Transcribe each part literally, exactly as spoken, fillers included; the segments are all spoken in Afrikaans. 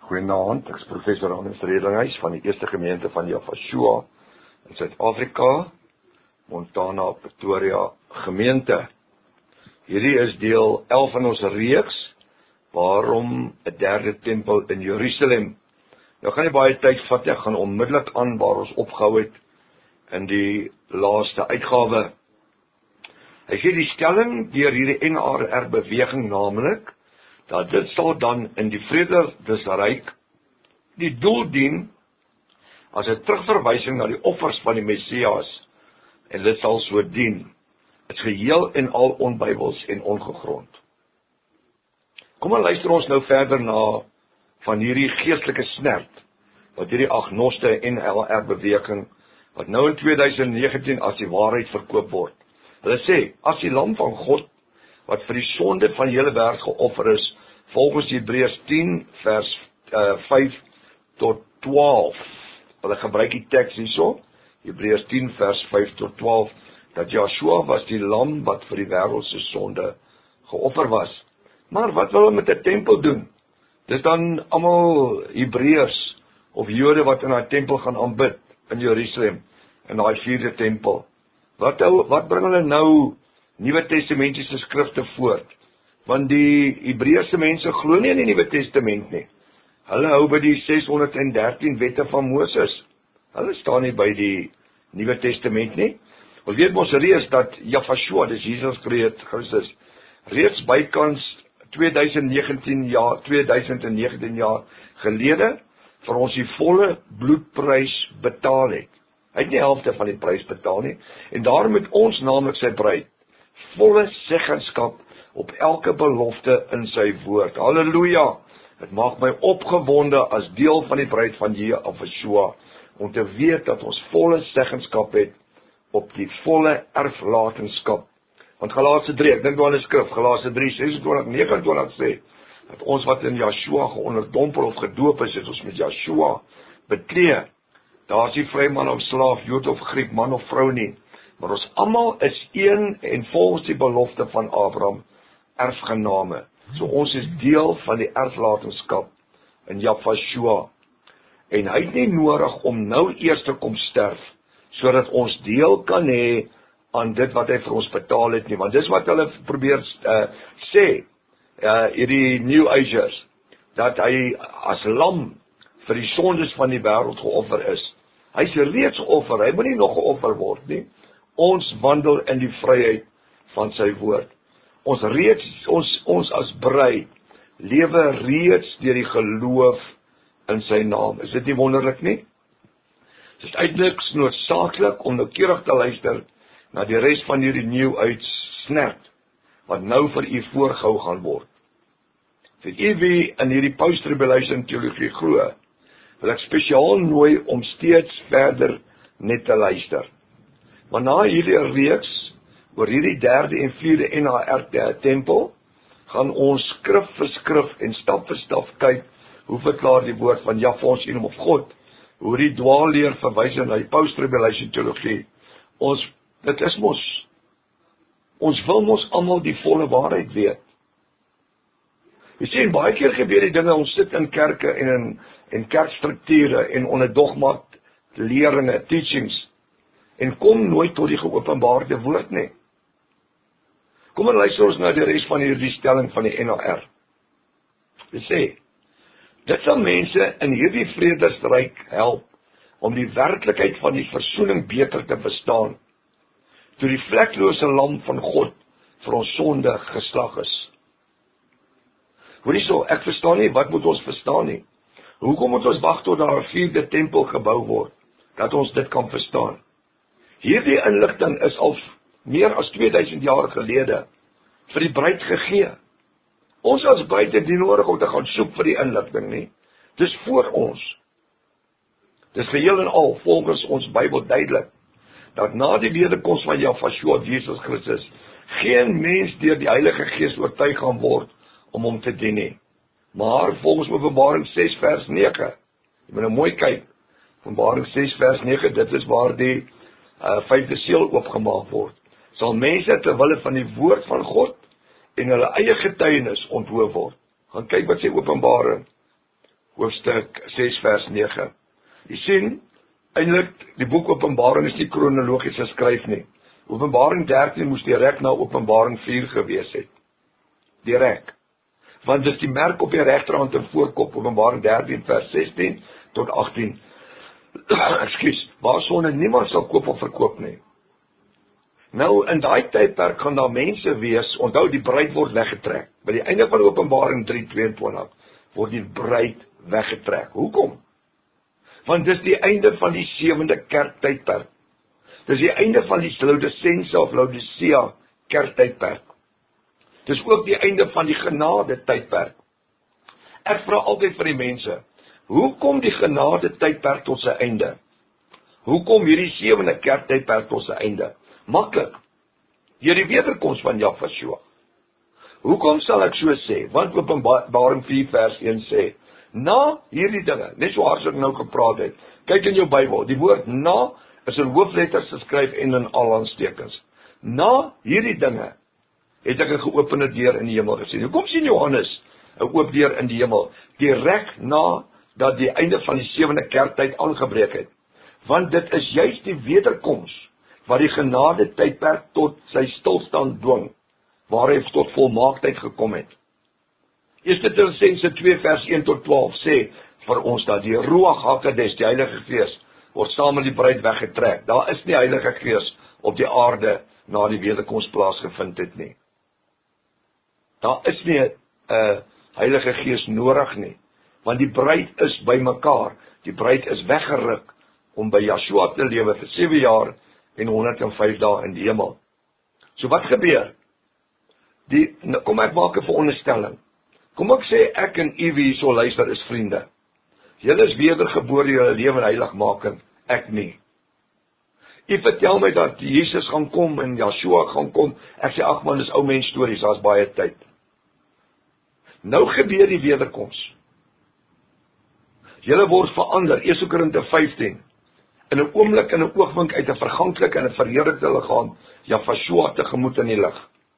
Goeienaand, ek is professor Hannes Redinghuis van die Eerste Gemeente van Yafashua in Suid-Afrika, Montana, Pretoria gemeente. Hierdie is deel elf in ons reeks, waarom 'n derde tempel in Jerusalem. Nou gaan nie baie tyd vat, ek gaan onmiddellik aan waar ons opgehou het in die laaste uitgawe. Hy sê die stelling deur hierdie N A R beweging naamlik, dat dit sal dan in die Vredesryk die doel dien as 'n terugverwysing na die offers van die Messias, en dit sal so dien. Dit is geheel en al onbybels en ongegrond. Kom en luister ons nou verder na van hierdie geestelike snert, wat hierdie agnoste N L R beweging, wat nou in twintig negentien as die waarheid verkoop word. Hulle sê, as die lam van God, wat vir die sonde van die hele wêreld geoffer is, volgens Hebreërs tien vers uh, vyf tot twaalf. Hulle gebruik die teks hierso, Hebreërs tien vers vyf tot twaalf, dat Joshua was die lam wat vir die wêreld se sonde geoffer was. Maar wat wil hulle met 'n tempel doen? Dis dan almal Hebreërs of Jode wat in daai tempel gaan aanbid in Jerusalem, in daai vierde tempel. Wat wat bring hulle nou Nuwe Testamentiese skrifte voort? Want die Hebreëse mense glo nie in die Nuwe Testament nie. Hulle hou by die ses honderd en dertien wette van Moses. Hulle staan nie by die Nuwe Testament nie. Ons weet mos reeds dat Yafashua, dis Jesus Christus, reeds bykans twintig negentien jaar, twintig negentien jaar gelede vir ons die volle bloedprys betaal het. Hy het nie helfte van die prys betaal nie, en daarom moet ons naamlik sy bruid volle seggenskap op elke belofte in sy woord. Halleluja! Het maak my opgewonde as deel van die bruid van Yafashua, om te weet dat ons volle seggenskap het op die volle erflatenskap. Want Galasië drie, ek dink aan die skrif, Galasië drie, sesentwintig, negenentwintig sê, dat ons wat in Yeshua geonderdompel of gedoop is, het ons met Yeshua beklee. Daar is nie vry man of slaaf, Jood of Griek, man of vrou nie, maar ons almal is een en volgens die belofte van Abraham erfgename. So ons is deel van die erflatenskap in Yafashua. En hy het nie nodig om nou eers te kom sterf, sodat ons deel kan hê aan dit wat hy vir ons betaal het nie. Want dis wat hulle probeer uh, sê, uh, hierdie New Agers, dat hy as lam vir die sondes van die wêreld geoffer is. Hy is reeds geoffer, hy moet nie nog geoffer word nie. Ons wandel in die vryheid van sy woord. Ons reeds, ons, ons as bruid, lewe reeds deur die geloof in sy naam. Is dit nie wonderlik nie? Dit is eintlik noodsaaklik om noukeurig te luister na die res van hierdie New Age snert, wat nou vir u voorgehou gaan word. Vir u wie in hierdie post-tribulation teologie glo, wil ek spesiaal nooi om steeds verder net te luister. Maar na hierdie reeks, oor hierdie derde en vierde N A R tempel, gaan ons skrif vir skrif en stap vir stap kyk, hoe verklaar die woord van Jahwe ons en of God, hoe die dwaalleer verwys na die post-tribulation teologie. Ons, dit is mos, ons wil mos almal die volle waarheid weet. Jy sien, baie keer gebeur die dinge, ons sit in kerke en in, in kerkstrukture en onder dogma leringe, teachings, en kom nooit tot die geopenbaarde woord nie. Kom en luister ons na die res van hierdie stelling van die N A R. Dit sê, dit sal mense in hierdie vredesryk help om die werklikheid van die versoening beter te verstaan, toe die vleklose lam van God vir ons sonde geslag is. Hoor hierso, ek verstaan nie, wat moet ons verstaan nie? Hoekom moet ons wag tot daar 'n vierde tempel gebou word, dat ons dit kan verstaan? Hierdie inligting is al meer as tweeduisend jaar gelede vir die bruid gegee. Ons as bruid het nie nodig om te gaan soek vir die inligting nie. Dis voor ons. Dis geheel en al volgens ons Bybel duidelik, dat na die wederkoms van Yafashua, Jesus Christus, geen mens deur die Heilige Gees oortuig gaan word om hom te dien nie. Maar volgens Openbaring ses vers nege, jy moet nou mooi kyk, Openbaring ses vers nege, dit is waar die uh, vyfde seël oopgemaak word, sal mense ter wille van die woord van God en hulle eie getuienis onthou word. Gaan kyk wat sê Openbaring hoofstuk ses vers nege. Jy sien, eintlik die boek Openbaring is nie kronologies geskryf nie. Openbaring dertien moes direk na Openbaring vier gewees het. Direk. Want dit is die merk op die regterhand en voorkop, Openbaring dertien vers sestien tot agttien. Ekskuus, waarsonde niemand sal koop of verkoop nie. Nou, in daai tydperk gaan daar mense wees, onthou die bruid word weggetrek. By die einde van Openbaring drie tweeëntwintig word die bruid weggetrek. Hoekom? Want dis die einde van die sewende kerktydperk. Dis die einde van die Laodicense of Laodicea kerktydperk. Dis ook die einde van die genade tydperk. Ek vra altyd vir die mense, hoe kom die genade tydperk tot sy einde? Hoe kom hierdie sewende kerktydperk tot sy einde? Maklik, deur die wederkoms van Jahweh. Hoekom sal ek so sê? Want Openbaring vier vers een sê, na hierdie dinge, net so hard as ek nou gepraat het, kyk in jou Bybel, die woord na is in hoofletters geskryf en in aanhalingstekens. Na hierdie dinge het ek 'n geopende deur in die hemel gesien. Hoekom sien Johannes 'n oop deur in die hemel? Direk na dat die einde van die sewende kerktyd aangebreek het. Want dit is juist die wederkoms wat die genade tydperk tot sy stilstand dwing, waar hy tot volmaaktheid gekom het. Eerste Tessalonisense twee vers een tot twaalf sê vir ons dat die Ruach HaKodesh, die Heilige Gees, word saam met die bruid weggetrek. Daar is nie Heilige Gees op die aarde na die wederkoms plaasgevind het nie. Daar is nie 'n uh, Heilige Gees nodig nie, want die bruid is by mekaar. Die bruid is weggeruk om by Yeshua te lewe vir sewe jaar en honderd en vyf dae in die hemel. So wat gebeur? Die, kom ek maak 'n veronderstelling. Kom ek sê ek en u wie hierso luister is vriende. Julle is wedergebore, julle lewe in heiligmaking, ek nie. U vertel my dat Jesus gaan kom en Yeshua gaan kom. Ek sê ag man, dis ou mens stories, daar's baie tyd. Nou gebeur die wederkoms. Julle word verander, Eerste Korinte vyftien. In 'n oomblik en 'n oogwink uit 'n verganklike en 'n verheerlikte liggaam, Jahweh tegemoet in die lig.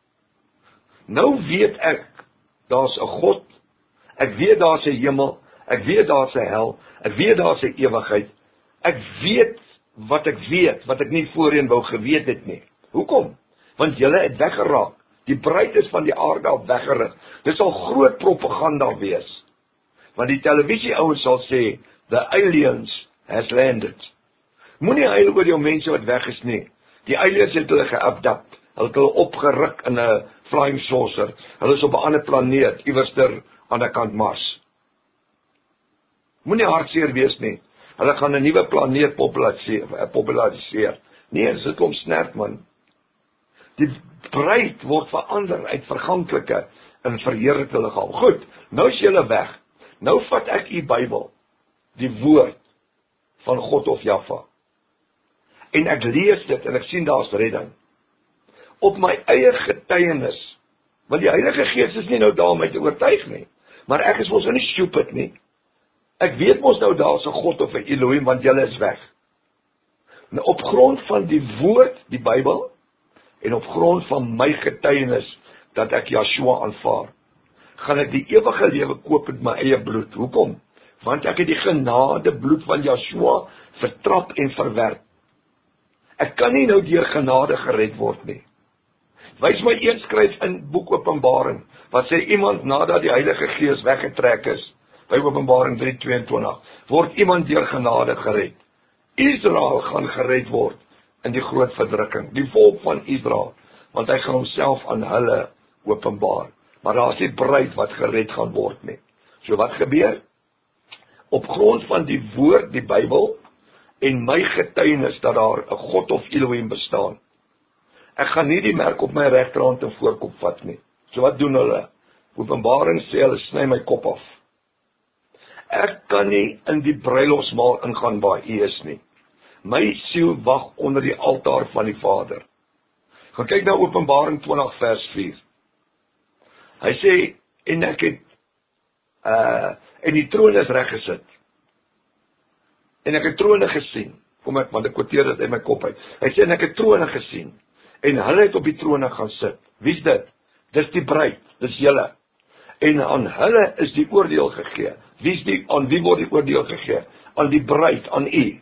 Nou weet ek, daar's 'n God, ek weet daar's 'n hemel, ek weet daar's 'n hel, ek weet daar's 'n ewigheid, ek weet wat ek weet, wat ek nie voorheen wou geweet het nie. Hoekom? Want julle het weggeraak, die bruid is van die aarde af weggerig. Dit sal groot propaganda wees, want die televisieouens sal sê, the aliens has landed. Moenie huil oor jou mense wat weg is nie. Die aliens het hulle geabduct, hulle het hulle opgeruk in 'n flying saucer. Hulle is op 'n ander planeet, iewerster aan die kant Mars. Moenie hartseer wees nie. Hulle gaan 'n nuwe planeet populariseer. Nee, dit is kom snert man. Die bruid word verander uit verganklike in verheerlikte liggaam. Goed, nou is julle weg. Nou vat ek u Bybel, die woord van God of Jahweh. En ek lees dit en ek sien daar's redding. Op my eie getuienis, want die Heilige Gees is nie nou daar om my te oortuig nie, maar ek is mos nie stupid nie. Ek weet mos nou daar's 'n God of 'n Elohim, want julle is weg. Nou op grond van die woord, die Bybel, en op grond van my getuienis dat ek Yeshua aanvaar, gaan ek die ewige lewe koop met my eie bloed. Hoekom? Want ek het die genade bloed van Yeshua vertrap en verwerp. Ek kan nie nou deur genade gered word nie. Wys my een skryf in boek Openbaring, wat sê iemand nadat die Heilige Gees weggetrek is, by Openbaring drie tweeëntwintig, word iemand deur genade gered. Israel gaan gered word in die groot verdrukking, die volk van Israel, want hy gaan homself aan hulle openbaar. Maar daar is die bruid wat gered gaan word nie. So wat gebeur? Op grond van die woord, die Bybel, en my getuienis dat daar 'n God of Elohim bestaan. Ek gaan nie die merk op my regterhand en voorkop vat nie. So wat doen hulle? Openbaring sê hulle sny my kop af. Ek kan nie in die bruilofsmaal ingaan waar U is nie. My siel wag onder die altaar van die Vader. Gaan kyk na Openbaring twintig vers vier. Hy sê, en ek het, uh, en die troon is reggesit. En ek het trone gesien. Kom ek, want ek quoteer dit in my kop uit. Hy sê, en ek het trone gesien. En hulle het op die trone gaan sit. Wie is dit? Dis die bruid, dis julle. En aan hulle is die oordeel gegee. Wie is die, aan wie word die oordeel gegee? Aan die bruid, aan u.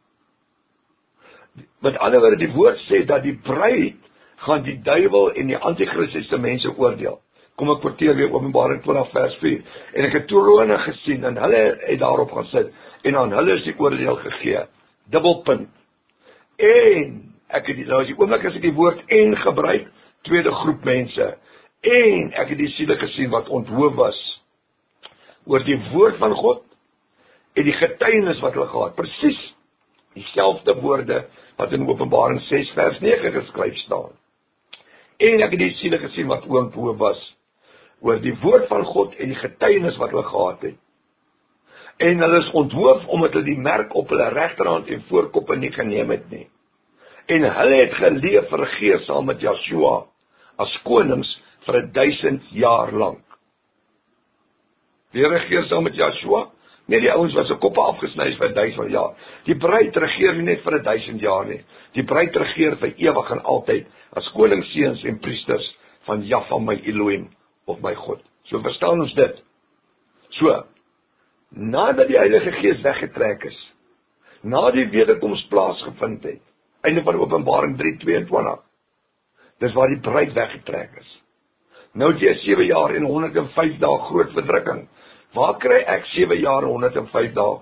Met ander woorde, die woord sê dat die bruid gaan die duiwel en die antichristse mense oordeel. Kom ek kwartier weer Openbaring twintig vers vier. En ek het trone gesien en hulle het daarop gaan sit. En aan hulle is die oordeel gegee. Dubbelpunt. En ek het die, nou as die oomblik as ek die woord en gebruik, tweede groep mense. En ek het die siele gesien wat onthoof was oor die woord van God en die getuienis wat hulle gehad. Presies dieselfde woorde wat in Openbaring ses vers nege geskryf staan. En ek het die siele gesien wat onthoof was oor die woord van God en die getuienis wat hulle gehad het. En hulle is onthoof omdat hulle die merk op hulle regterhand en voorkoppe nie geneem het nie. En hulle het geleef regeer saam met Joshua as konings vir een duisend jaar lang. Wie regeer saam met Joshua? Nee, die ouens was 'n koppe afgesny vir duisend jaar. Die bruid regeer nie net vir 'n duisend jaar nie. Die bruid regeer vir ewig en altyd as koningsseuns en priesters van Jahwe my Elohim of my God. So verstaan ons dit. So, nadat die Heilige Gees weggetrek is, na die wederkoms plaasgevind het, einde van Openbaring drie tweeëntwintig, dis waar die bruid weggetrek is. Nou het jy sewe jaar en honderd en vyf dae groot verdrukking. Waar kry ek sewe jaar en honderd en vyf dae?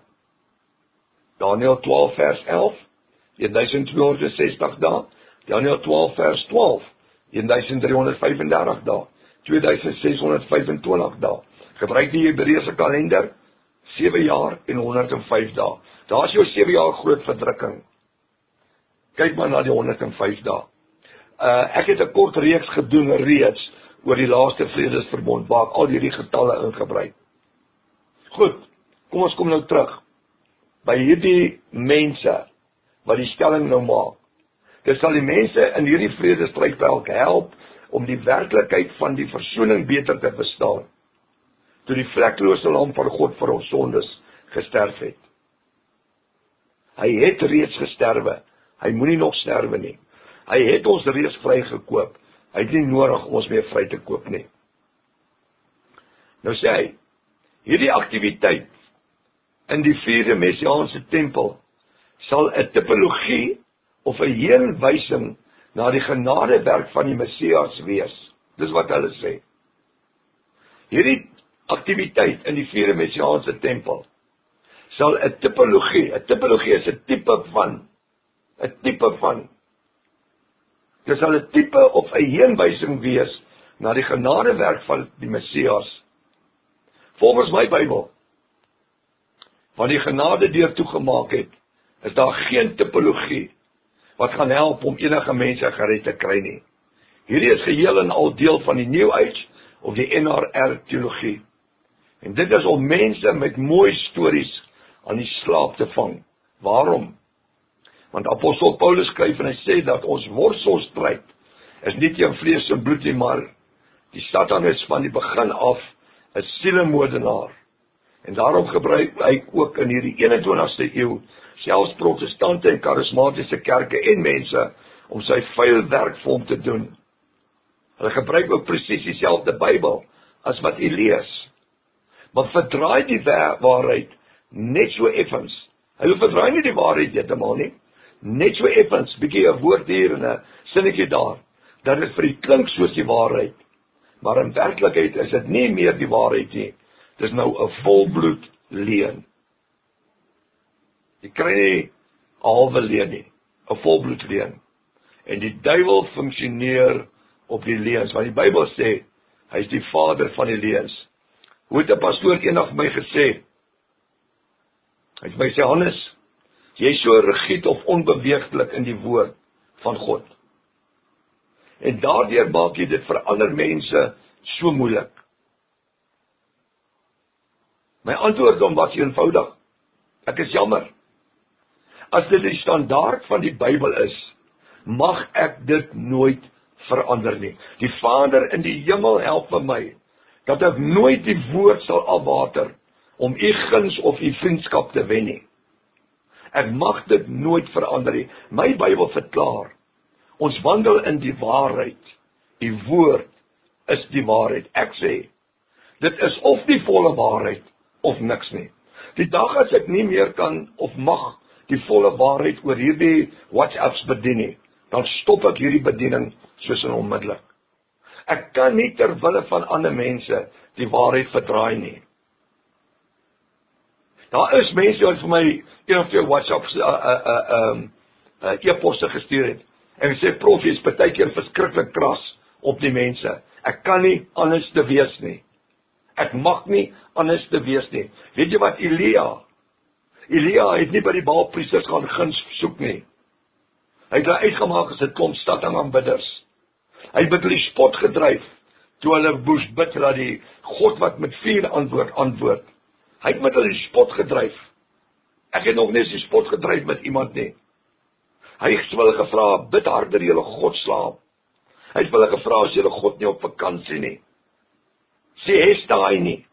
Daniël twaalf vers elf, twaalf honderd sestig dae. Daniël twaalf vers twaalf, drieduisend vyfendertig dae. twee duisend ses honderd vyfentwintig dae. Gebruik die Hebreëse kalender, sewe jaar en honderd en vyf dae. Daar is jou sewe jaar groot verdrukking. Kyk maar na die honderd en vyf dae. Uh, ek het 'n kort reeks gedoen reeds oor die laaste vredesverbond waar ek al hierdie getalle ingebruik. Goed, kom ons kom nou terug by hierdie mense wat die stelling nou maak. Dit sal die mense in hierdie vredesstrydperk help om die werklikheid van die versoening beter te verstaan, toe die vleklose lam van God vir ons sondes gesterf het. Hy het reeds gesterwe, hy moenie nog sterwe nie. Hy het ons reeds vrygekoop, hy het nie nodig om ons meer vry te koop nie. Nou sê hy, hierdie aktiwiteit in die vierde messiaanse tempel sal 'n tipologie of 'n heenwysing na die genadewerk van die Messias wees. Dis wat hulle sê. Hierdie aktiwiteit in die vierde messiaanse tempel sal 'n tipologie, 'n tipologie is 'n tipe van, 'n tipe van, dit sal 'n tipe of 'n heenwysing wees na die genadewerk van die Messias. Volgens my Bybel, wat die genade deur toegemaak het, is daar geen tipologie wat gaan help om enige mense gered te kry nie. Hierdie is geheel en al deel van die New Age of die N R R teologie. En dit is om mense met mooi stories aan die slaap te vang. Waarom? Want apostel Paulus skryf en hy sê dat ons worselstryd is nie teen vlees en bloed nie, maar die Satan is van die begin af 'n sielemoordenaar. En daarom gebruik hy ook in hierdie eenentwintigste eeu selfs protestante en charismatiese kerke en mense om sy vuil werk vir hom te doen. Hulle gebruik ook presies dieselfde Bybel as wat u lees. Maar verdraai die waarheid net so effens. Hulle verdraai nie die waarheid heeltemal nie. Net so effens, bietjie 'n woord hier en 'n sinnetjie daar. Dat dit vir u klink soos die waarheid. Maar in werklikheid is dit nie meer die waarheid nie. Dit is nou 'n volbloed leuen. Jy kry nie 'n halwe leuen nie, 'n volbloed leuen. En die duiwel funksioneer op die leuns, want die Bybel sê, hy is die vader van die leuns. Hoe het 'n pastoor eendag vir my gesê? Hy het my sê, Hannes, jy is so rigied of onbeweeglik in die woord van God. En daardeur maak jy dit vir ander mense so moeilik. My antwoord om was eenvoudig. Ek is jammer. As dit die standaard van die Bybel is, mag ek dit nooit verander nie. Die Vader in die hemel help vir my, dat ek nooit die woord sal afwater, om u guns of u vriendskap te wen nie. Ek mag dit nooit verander nie. My Bybel verklaar, ons wandel in die waarheid. Die woord is die waarheid. Ek sê, Dit is of die volle waarheid, of niks nie. Die dag as ek nie meer kan, of mag, die volle waarheid oor hierdie WhatsApps bedien nie, dan stop ek hierdie bediening soos in onmiddellik. Ek kan nie terwille van ander mense die waarheid verdraai nie. Daar is mense wat vir my een of twee WhatsApps uh, uh, uh, um, uh, e-poste gestuur het, en sê, prof, jy is partykeer verskriklik kras op die mense. Ek kan nie anders te wees nie. Ek mag nie anders te wees nie. Weet jy wat, Elia, Elia het nie by die Baalpriesters gaan guns soek nie. Hy het hulle uitgemaak as 'n klomp stadaanbidders. Hy het met hulle spot gedryf, toe hulle moes bid, dat die God wat met vuur antwoord, antwoord. Hy het met hulle spot gedryf. Ek het nog nie die spot gedryf met iemand nie. Hy het hulle gevra, bid harder julle God slaap. Hy het hulle gevra, as julle God nie op vakansie nie. Sê hestaai nie.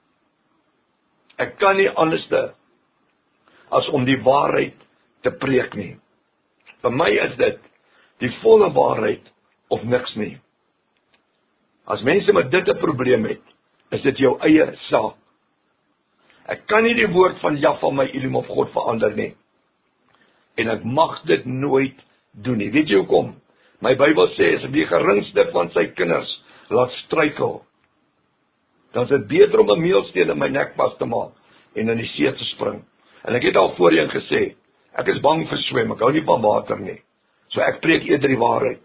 Ek kan nie anderste as om die waarheid te preek nie. Vir my is dit die volle waarheid of niks nie. As mense met dit 'n probleem het, is dit jou eie saak. Ek kan nie die woord van Jahwe my Elohim of God verander nie. En ek mag dit nooit doen nie. Weet jy hoekom? My Bybel sê, as die geringste van sy kinders laat struikel, dan is dit beter om 'n meelsteen in my nek vas te maak en in die see te spring. En ek het al voorheen gesê, ek is bang vir swem, ek hou nie van water nie. So ek preek eerder die waarheid.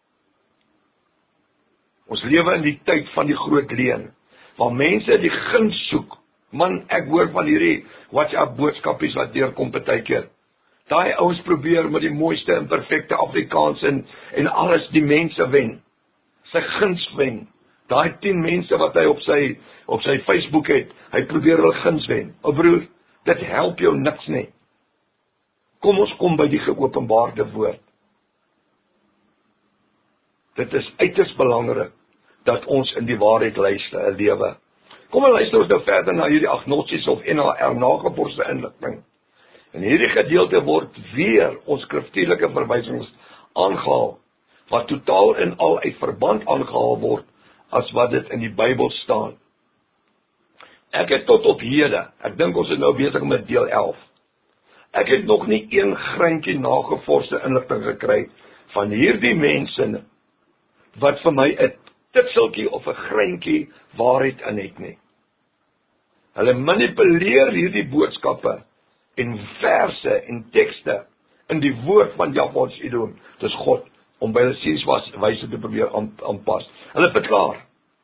Ons lewe in die tyd van die groot leuen, waar mense die guns soek. Man, ek hoor van hierdie WhatsApp boodskapies wat deurkom partykeer. Daai ouens probeer met die mooiste en perfekte Afrikaans en, en alles die mense wen. Sy guns wen. Daai tien mense wat hy op sy, op sy Facebook het, hy probeer hulle guns wen. O broer, dit help jou niks nie. Kom ons kom by die geopenbaarde woord. Dit is uiters belangrik dat ons in die waarheid luister, lewe. Kom en luister ons nou verder na hierdie agnostiese of N H R nagevorsde inligting. En hierdie gedeelte word weer ons skriftuurlike verwysings aangehaal, wat totaal en al uit verband aangehaal word, as wat dit in die Bybel staan. Ek het tot op hede, ek dink ons is nou besig met deel elf, ek het nog nie een greintjie nagevorsde inligting gekry, van hierdie mense, wat vir my 'n titseltjie of 'n greintjie waarheid in het nie. Hulle manipuleer hierdie boodskappe, en verse en tekste in die woord van Jahwe ons Elohim, dis God, om by hulle sienswyse te probeer aanpas. Hulle verklaar,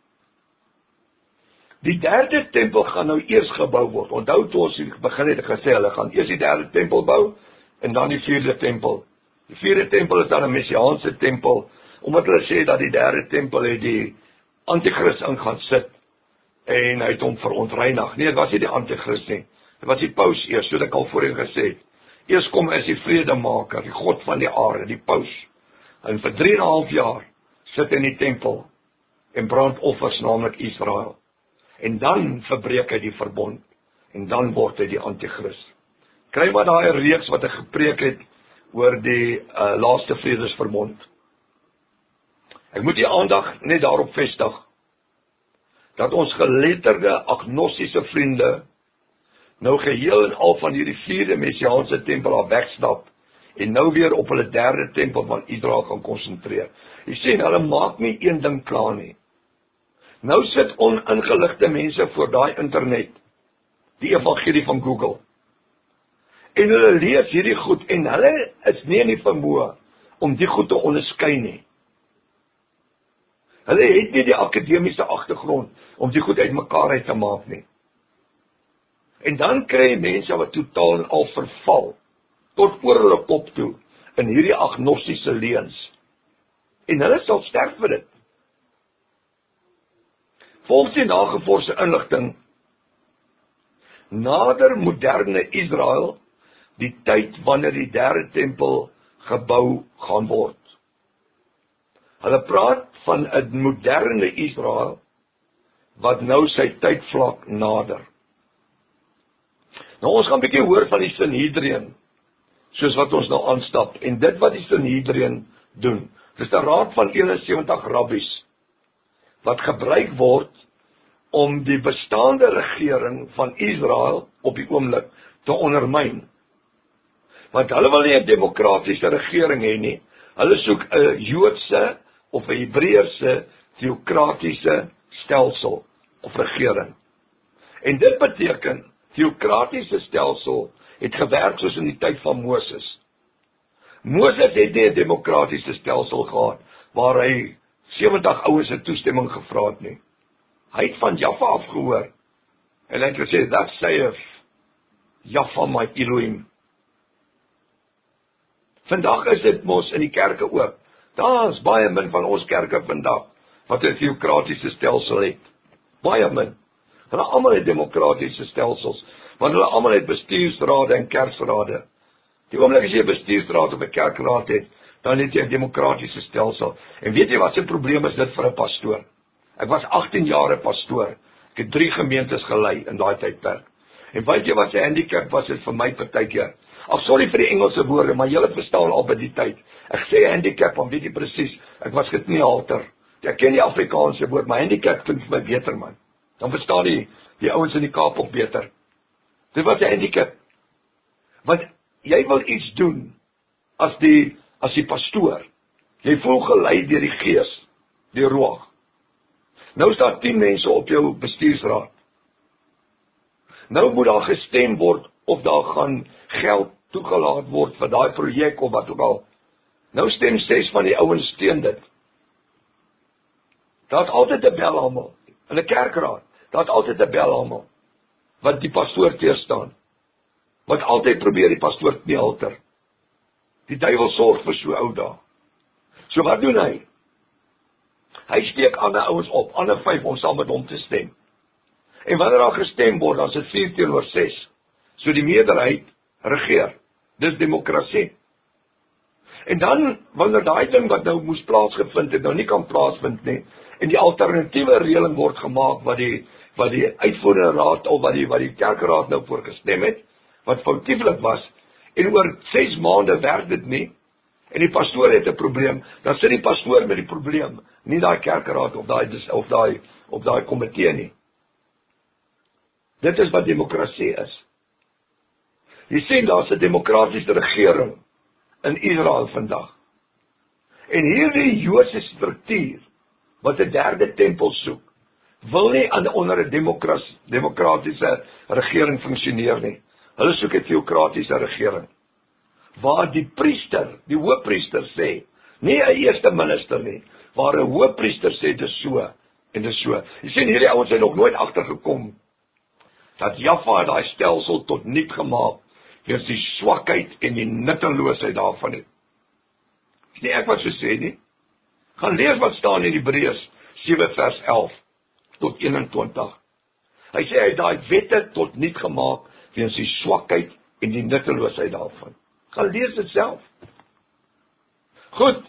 die derde tempel gaan nou eers gebou word. Onthou toe ons begin het gesê, hulle gaan eers die derde tempel bou, en dan die vierde tempel. Die vierde tempel is dan 'n messiaanse tempel, omdat hulle sê dat die derde tempel het die antichrist in gaan sit, en hy het hom verontreinig. Nee, dit was nie die antichrist nie. Dit was die paus eers, soos ek al voorheen gesê het. Eers kom is die vredemaker, die God van die aarde, die paus. En vir drie en 'n half jaar sit in die tempel en brand offers, naamlik Israel. En dan verbreek hy die verbond. En dan word hy die antichrist. Kry maar daai reeks wat hy gepreek het oor die uh, laaste vredesverbond. Ek moet die aandag net daarop vestig, dat ons geletterde agnostiese vriende nou geheel en al van hierdie vierde messiaanse tempel af wegstap, en nou weer op hulle derde tempel van Israel gaan konsentreer. Jy sien, hulle maak nie een ding klaar nie. Nou sit oningeligte mense voor daai internet, die evangelie van Google, en hulle lees hierdie goed, en hulle is nie in die vermoë om die goed te onderskei nie. Hulle het nie die akademiese agtergrond om die goed uit mekaar uit te maak nie. En dan kry jy mense wat totaal en al verval, tot oor hulle kop toe, in hierdie agnostiese leuns. En hulle sal sterf vir dit. Volgens die nagevorsde inligting, nader moderne Israel, die tyd wanneer die derde tempel gebou gaan word. Hulle praat van 'n moderne Israel, wat nou sy tydvlak nader. Nou ons gaan 'n bietjie hoor van die Sanhedrin, soos wat ons nou aanstap, en dit wat die Sanhedrin doen. Dit is 'n raad van eenensewentig rabbies, wat gebruik word om die bestaande regering van Israel op die oomblik te ondermyn. Want hulle wil nie 'n demokratiese regering hê nie. Hulle soek 'n Joodse of 'n Hebreëse teokratiese stelsel of regering. En dit beteken, teokratiese stelsel het gewerk soos in die tyd van Moses. Moses het nie 'n demokratiese stelsel gehad, waar hy sewentig ouens se toestemming gevra het nie. Hy het van Jaffa afgehoor, en hy het gesê, that saith Jaffa my Elohim. Vandag is dit mos in die kerke ook. Daar is baie min van ons kerke vandag, wat 'n teokratiese stelsel het. Baie min. Hulle almal het demokratiese stelsels, want hulle almal het bestuursrade en kerksrade. Die oomblik as jy 'n bestuursraad of 'n kerkraad het, dan het jy 'n demokratiese stelsel. En weet jy wat se probleem is dit vir 'n pastoor? Ek was agttien jaar 'n pastoor. Ek het drie gemeentes gelei in daai tydperk. En weet jy wat se handicap was dit vir my partykeer? Ag sorry vir die Engelse woorde, maar julle verstaan al by die tyd. Ek sê handicap, want weet jy presies, ek was gekniehalter. Ek ken die Afrikaanse woord, maar handicap klink vir my beter man. Dan verstaan die die ouens in die Kaap ook beter. Dit was 'n handicap. Want jy wil iets doen as die as die pastoor. Jy voel gelei deur die Gees, die Ruach. Nou is daar tien mense op jou bestuursraad. Nou moet daar gestem word of daar gaan geld toegelaat word vir daai projek of wat ook al. Nou stem ses van die ouens teen dit. Daar's altyd 'n bel almal in 'n kerkraad. Daar's altyd 'n bel almal wat die pastoor teerstaan. Wat altyd probeer die pastoor kniehalter. Die duiwel sorg vir so ou dae. So wat doen hy? Hy steek ander ouens op, ander vyf om saam met hom te stem. En wanneer daar gestem word, dan is dit vier teenoor ses. So die meerderheid regeer. Dis demokrasie. En dan, wanneer daai ding wat nou moes plaasgevind het, nou nie kan plaasvind nie, en die alternatiewe reëling word gemaak, wat die, wat die uitvoerende raad, of wat die, wat die kerkraad nou voorgestem het, wat foutieflik was, en oor ses maande werk dit nie, en die pastoor het 'n probleem, dan sit die pastoor met die probleem, nie daai kerkraad of daai of daai of daai komitee nie. Dit is wat demokrasie is. Jy sien, daar's 'n demokratiese regering in Israel vandag. En hierdie Joodse struktuur wat 'n derde tempel soek, wil nie aan onder 'n demokratiese regering funksioneer nie. Hulle soek 'n teokratiese regering. Waar die priester, die hoofpriester sê, nie 'n eerste minister nie, waar 'n hoofpriester sê dis so en dis so. Jy sien, hierdie ouens het nog nooit agtergekom dat Jaffa daai stelsel tot niet gemaak, weens die swakheid en die nutteloosheid daarvan het. Is nie ek wat so sê nie. Gaan lees wat staan in Hebreërs sewe vers elf tot eenentwintig. Hy sê hy het daai wette tot niet gemaak, weens die swakheid en die nutteloosheid daarvan. Gaan lees dit self. Goed,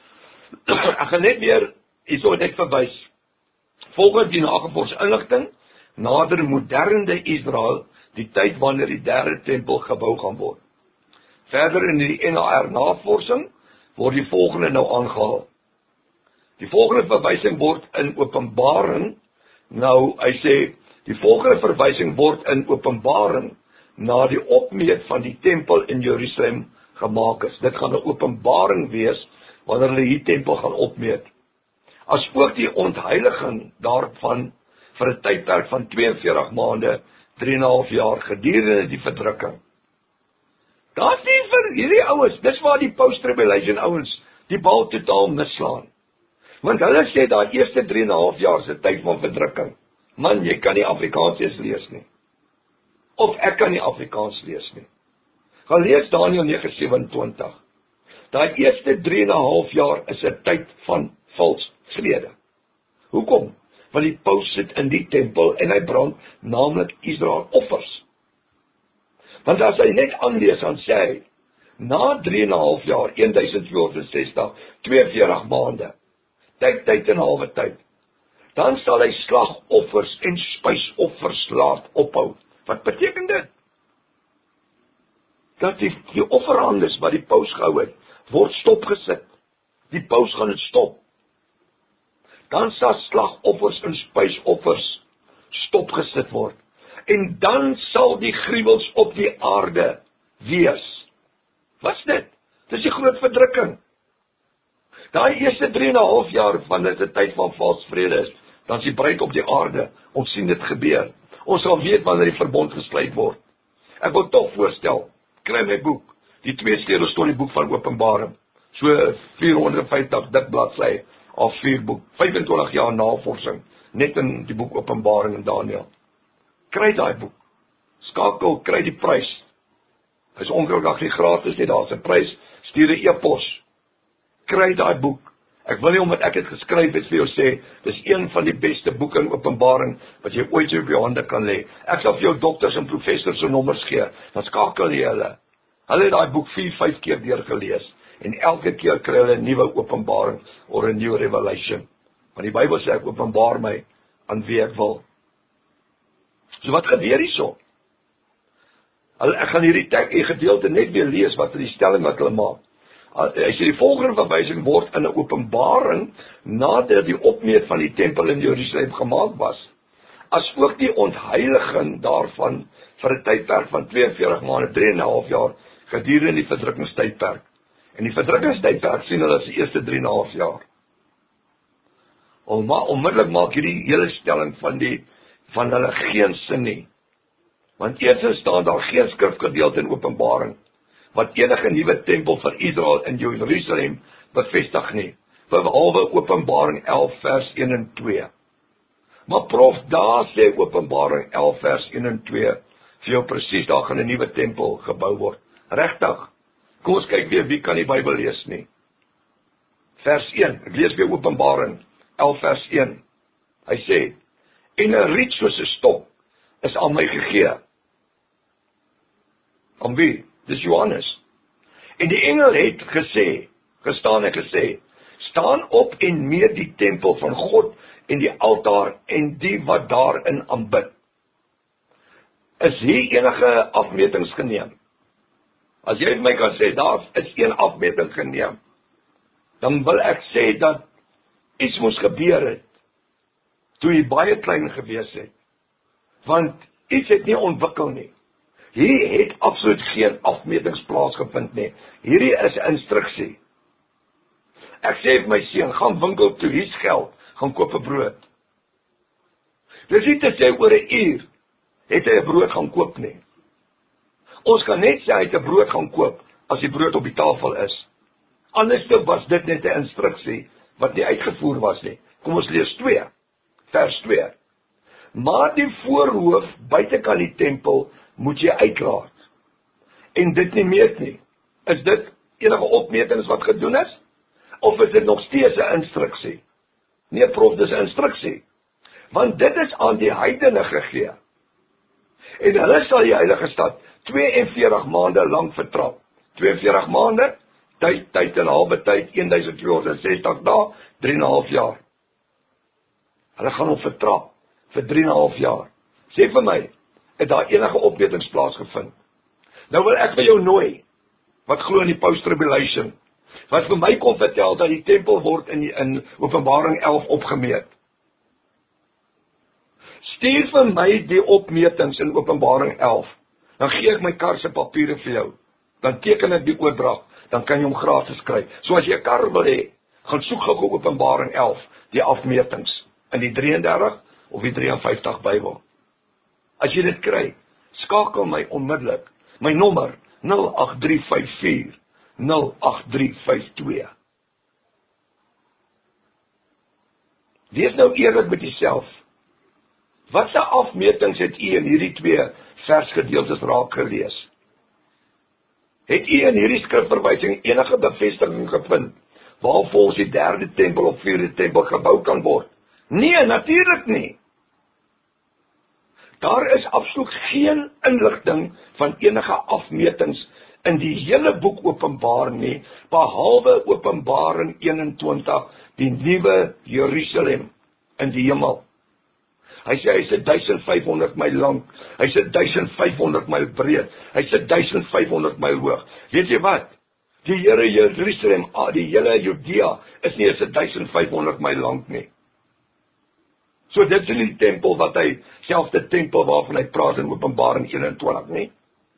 ek gaan net weer hierso net verwys. Volgens die nagevorsde inligting, nader moderne Israel, die tyd wanneer die derde tempel gebou gaan word. Verder in die N H R navorsing, word die volgende nou aangehaal. Die volgende verwysing word in Openbaring, nou, hy sê, die volgende verwysing word in Openbaring, na die opmeet van die tempel in Jerusalem gemaak is. Dit gaan 'n openbaring wees, wanneer hulle die tempel gaan opmeet. As ook die ontheiliging daarvan, vir 'n tydperk van tweeënveertig maande, drie en 'n half jaar, gedurende die verdrukking. Daar's nie vir hierdie ouens, dis waar die post-tribulation ouens, die bal totaal misslaan. Want hulle sê, daai eerste drie en 'n half jaar, is 'n tyd van verdrukking. Man, jy kan nie Afrikaans lees nie. Of ek kan nie Afrikaans lees nie. Gaan lees Daniël nege sewenentwintig. Daai eerste drie en 'n half jaar is 'n tyd van vals vrede. Hoekom? Want die paus sit in die tempel en hy brand naamlik Israel offers. Want as hy net aanlees, dan sê hy, na drie en 'n half jaar, twaalf vyfhonderdsestig, tweeënveertig maande, tyd, tyd en halwe tyd, dan sal hy slagoffers en spysoffers laat ophou. Wat beteken dit? Dat die, die offerhandes wat die paus gehou het, word stopgesit. Die paus gaan dit stop. Dan sal slagoffers en spysoffers stopgesit word. En dan sal die gruwels op die aarde wees. Wat's dit? Dis die groot verdrukking. Daai eerste drie en 'n half jaar van dit 'n tyd van vals vrede is, dan is die bruid op die aarde. Ons sien dit gebeur. Ons sal weet wanneer die verbond gesluit word. Ek wil tog voorstel, kry my boek, die twee sleutels tot die boek van Openbaring. So vierhonderdvyftig dik bladsy of vier boek, vyfentwintig jaar navorsing, net in die boek Openbaring en Daniël. Kry daai boek. Skakel, kry die prys. Hy is ongelukkig nie gratis nie, daar's 'n prys, stuur 'n e-pos. Kry daai boek. Ek wil nie omdat ek het geskryf het vir jou sê, dis een van die beste boeke in Openbaring wat jy ooit op jou hande kan lê. Ek sal vir jou dokters en professors se nommers gee, dan skakel jy hulle. Hulle het daai boek vier, vyf keer deurgelees en elke keer kry hulle 'n nuwe openbaring of 'n nuwe revelation. Want die Bybel sê ek openbaar my aan wie ek wil. So wat gebeur hierso? Ek gaan hierdie tek, die gedeelte net weer lees wat die stelling wat hulle maak. As jy die volgende verwysing word in 'n openbaring nadat die opmeet van die tempel in Jerusalem gemaak was, as ook die ontheiliging daarvan vir 'n tydperk van twee en veertig maande, drie en 'n half jaar gedurende die verdrukkingstydperk. En die verdrukkingstydperk sien hulle as die eerste drie en 'n half jaar. Onmiddellik maak hierdie hele stelling van die van hulle geen sin nie. Want eers staan daar geen skrifgedeelte in Openbaring wat enige nuwe tempel vir Israel in Jerusalem bevestig nie, behalwe Openbaring elf vers een en twee. Maar prof, daar sê Openbaring elf vers een en twee, vir jou presies, daar gaan 'n nuwe tempel gebou word. Regtig? Kom ons kyk weer, wie kan die Bybel lees nie? Vers een, ek lees weer Openbaring elf vers een. Hy sê, en 'n riet soos 'n stok is aan my gegee. Aan wie? Dis Johannes. En die engel het gesê, gestaan en gesê, staan op en meet die tempel van God en die altaar en die wat daarin aanbid. Is hier enige afmetings geneem? As jy my kan sê, daar is een afmeting geneem, dan wil ek sê dat iets moes gebeur het, toe hy baie klein gewees het. Want iets het nie ontwikkel nie. Hier het absoluut geen afmetings plaasgevind nie. Hierdie is 'n instruksie. Ek sê vir my seun, gaan winkel toe, hier's geld, gaan koop 'n brood. Dis nie te sê oor 'n uur het hy 'n brood gaan koop nie. Ons kan net sê hy het 'n brood gaan koop as die brood op die tafel is. Anders was dit net 'n instruksie wat nie uitgevoer was nie. Kom ons lees twee, vers twee. Maar die voorhoof buitekant die tempel moet jy uitlaat en dit nie meet nie. Is dit enige opmetings wat gedoen is? Of is dit nog steeds 'n instruksie? Nee prof, dis 'n instruksie. Want dit is aan die heidene gegee. En hulle sal die heilige stad twee en veertig maande lank vertrap. twee en veertig maande, tyd, tyd en halwe tyd, twaalf honderd sestig dae, drie en 'n half jaar. Hulle gaan hom vertrap vir drie en 'n half jaar. Sê vir my, het daar enige opmetings plaasgevind? Nou wil ek vir jou nooi, wat glo in die post-tribulation, wat vir my kon vertel dat die tempel word in, in Openbaring elf opgemeet. Stuur vir my die opmetings in Openbaring elf, dan gee ek my kar se papiere vir jou, dan teken ek die oordrag, dan kan jy hom gratis kry. So as jy 'n kar wil hê, gaan soek gou Openbaring elf, die afmetings, in die drie en dertig of die vyf drie vyf Bybel. As jy dit kry, skakel my onmiddellik. My nommer nul agt drie vyf vier nul agt drie vyf twee. Wees nou eerlik met jouself. Wat se afmetings het u in hierdie twee versgedeeltes raak gelees? Het u in hierdie skrifverwysing enige bevestiging gevind waar volgens die derde tempel of vierde tempel gebou kan word? Nee, natuurlik nie. Daar is absoluut geen inligting van enige afmetings in die hele boek Openbaring nie, behalwe Openbaring eenentwintig, die nuwe Jerusalem in die hemel. Hy sê hy is duisend vyf honderd myl lank, hy is duisend vyf honderd myl breed, hy is duisend vyf honderd myl hoog. Weet jy wat? Die Here Jerusalem, die hele Judea is nie eens duisend vyf honderd myl lank nie. So dit is nie die tempel wat hy, selfde tempel waarvan hy praat in Openbaring eenentwintig nie.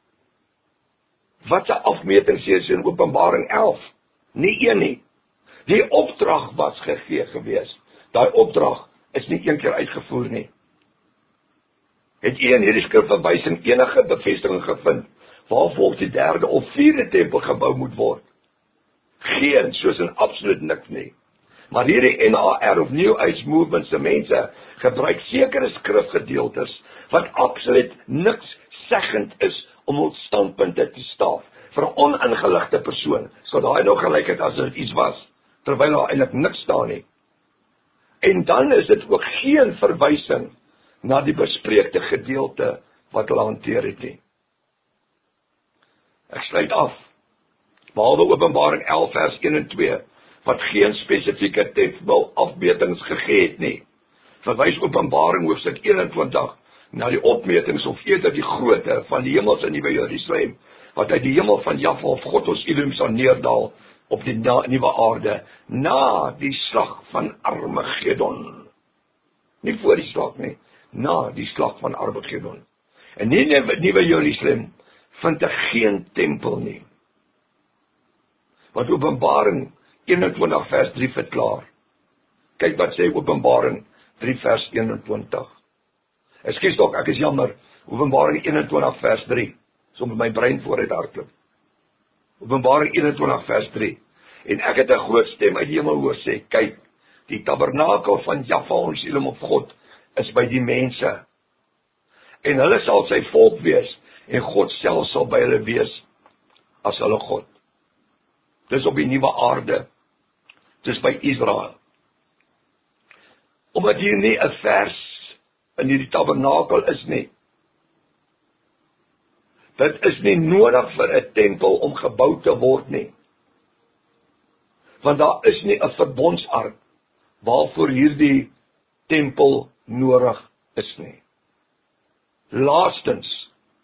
Wat 'n afmeting sê in Openbaring elf? Nie een nie. Die opdrag was gegee gewees. Daai opdrag is nie een keer uitgevoer nie. Het jy in hierdie skrifverwysing enige bevestiging gevind waarvoor die derde of vierde tempel gebou moet word? Geen, soos in absoluut niks nie. Maar hierdie N A R of New Age Movement se mense gebruik sekere skrifgedeeltes wat absoluut niks seggend is om ons standpunte te staaf. Vir 'n oningeligte persoon sal daai nog gelyk het as dit iets was, terwyl daar eintlik niks staan nie. En dan is dit ook geen verwysing na die bespreekte gedeelte wat hulle hanteer het nie. Ek sluit af. Behalwe Openbaring elf vers een en twee, wat geen spesifieke tempel afmetings gegee het nie. Verwys Openbaring hoofstuk eenentwintig na die opmetings of eerder die grootte van die hemels in Nuwe Jerusalem, wat uit die hemel van Jahwe of God ons Elohim sal neerdal op die nuwe aarde, na die slag van Armageddon. Nie voor die slag nie, na die slag van Armageddon. En in Nuwe Jerusalem vind ek geen tempel nie. Wat Openbaring eenentwintig vers drie verklaar. Kyk wat sê Openbaring drie vers eenentwintig. Ekskuus tog, ek is jammer. Openbaring eenentwintig vers drie. So met my brein vooruit hardloop. Openbaring eenentwintig vers drie. En ek het 'n groot stem uit die hemel hoor sê, kyk, die tabernakel van Jahwe ons Elohim of God is by die mense. En hulle sal sy volk wees, en God self sal by hulle wees as hulle God. Dis op die nuwe aarde. Dis by Israel. Omdat hier nie 'n vers in hierdie tabernakel is nie. Dit is nie nodig vir 'n tempel om gebou te word nie. Want daar is nie 'n verbondsark waarvoor hierdie tempel nodig is nie. Laastens,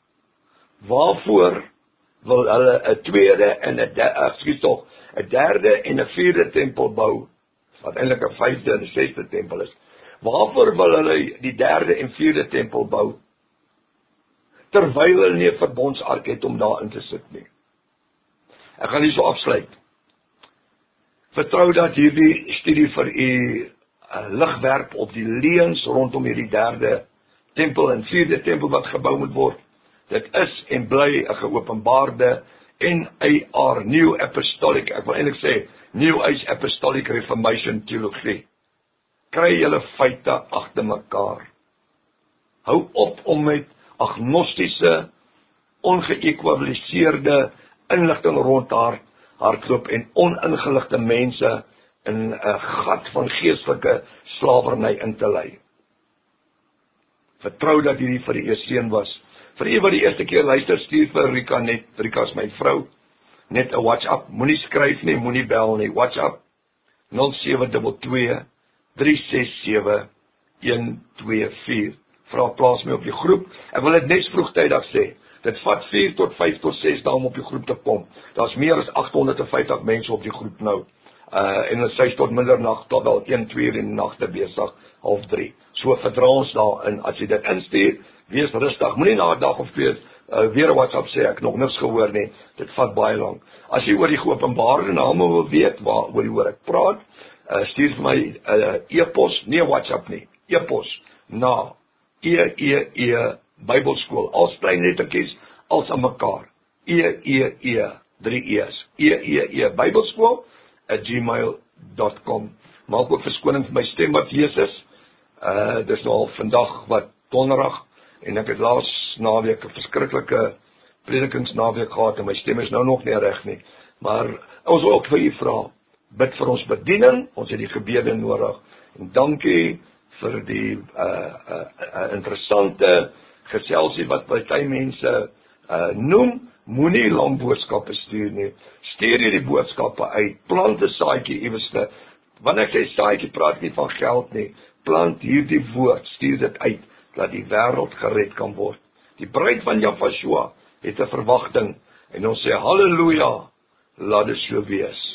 waarvoor wil hulle 'n tweede en 'n ekskuus tog, 'n derde en 'n vierde tempel bou, wat eintlik 'n vyfde en 'n sesde tempel is. Waarvoor wil hulle die derde en vierde tempel bou, terwyl hulle nie 'n verbondsark het om daarin te sit nie? Ek gaan hierso afsluit. Vertrou dat hierdie studie vir u uh, lig werp op die leuns rondom hierdie derde tempel en vierde tempel wat gebou moet word. Dit is en bly 'n geopenbaarde N A R, New Apostolic, ek wil eintlik sê, New Age Apostolic Reformation Theologie. Kry julle feite agter mekaar. Hou op om met agnostiese, ongeëkwaliseerde inligting rond haar hardloop en oningeligte mense in 'n gat van geestelike slawerny in te lei. Vertrou dat hierdie vir u seën was. Vir u wat die eerste keer luister, stuur vir Rika net, Rika is my vrou, net 'n WhatsApp, moenie skryf nie, moenie bel nie, WhatsApp nul sewe twee twee, drie ses sewe, een twee vier. Vra plaas my op die groep. Ek wil dit net vroegtydig sê, dit vat vier tot vyf tot ses dae om op die groep te kom. Daar's meer as agt honderd en vyftig mense op die groep nou. Uh, en ons is tot middernag, tot wel een, twee uur in die nagte besig, half drie. So verdra ons daarin, as jy dit instuur, wees rustig, moenie na 'n dag of twee uh, weer 'n WhatsApp sê, ek nog niks gehoor nie, dit vat baie lank. As jy oor die geopenbaarde name wil weet, waar oor die hoor ek praat, uh, stuur vir my uh, e-pos, nie WhatsApp nie, e-pos, na E E E Bybelskool, als klein lettertjies, als aan mekaar, E E E, drie E's, E E E Bybelskool, at gmail dot com. Maak ook verskoning vir my stem wat wees is, uh, dis nou al vandag wat donderdag, en ek het laas naweek 'n verskriklike predikingsnaweek gehad, en my stem is nou nog nie reg nie, maar ons wil ook vir u vra, bid vir ons bediening, ons het die gebede nodig, en dankie vir die uh, uh, uh, interessante geselsie wat baie mense uh, noem, moenie lang boodskappe stuur nie, stuur hierdie boodskappe uit, plant 'n saadjie iewerste, wanneer ek sê saadjie, praat nie van geld nie, plant hierdie woord, stuur dit uit, dat die wêreld gered kan word. Die bruid van Jahwe het 'n verwagting, en ons sê halleluja, laat dit so wees.